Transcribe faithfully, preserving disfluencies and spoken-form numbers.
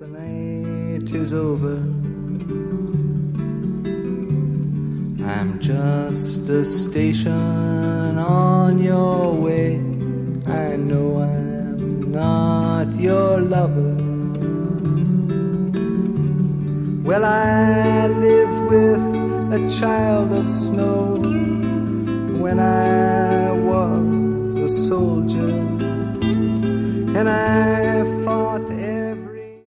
the night is over, I'm just a station on your way. I know I'm not your lover. Well, I live with a child of snow when I was a soldier, and I